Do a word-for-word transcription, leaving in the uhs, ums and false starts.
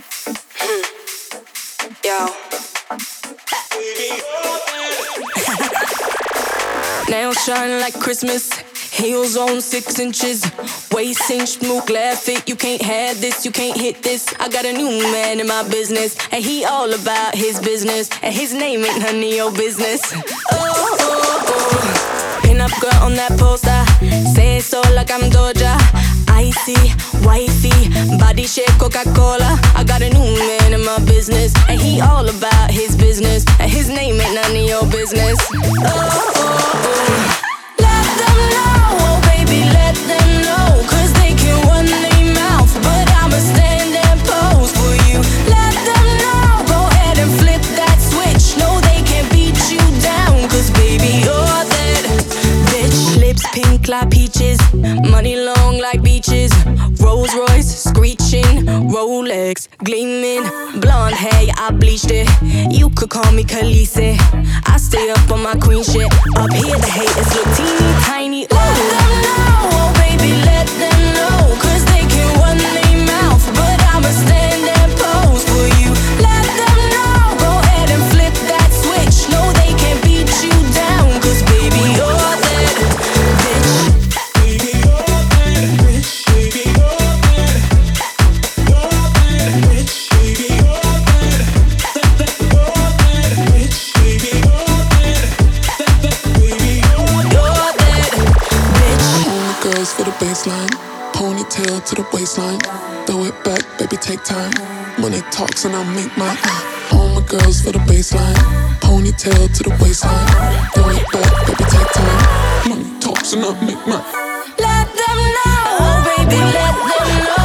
Yo. Nails shine like Christmas. Heels on six inches. Waist cinched, move glad fit. You can't have this, you can't hit this. I got a new man in my business, and he all about his business, and his name ain't none of your business. Oh, oh, oh. Pin up girl on that poster, say it so like I'm Doja. Icy, wifey, body shape Coca-Cola. I got a new man in my business, and he all about his business, and his name ain't none of your business. Oh, oh, oh. Let them know, oh baby, let them know, cause they can run their mouth, but I'ma stand and pose for you. Let them know, go ahead and flip that switch. No, they can't beat you down, cause baby, you're that bitch. Lips pink like peaches, money long like beaches. Rolls Royce screeching, Rolex gleaming. Blonde hair, yeah, I bleached it. You could call me Khaleesi. I stay up on my queen shit. Up here the haters look teeny tiny. Ooh. Let them know, oh baby, let them know, cause they can run their mouth, but I'ma stand and pose for you. Let them know, go ahead and flip that switch. No, they can't beat you down, cause baby, you're that bitch. For the baseline, ponytail to the waistline. Throw it back, baby, take time. Money talks and I make mine. All my girls for the baseline, ponytail to the waistline. Throw it back, baby, take time. Money talks and I make mine. Let them know, oh baby, let them know.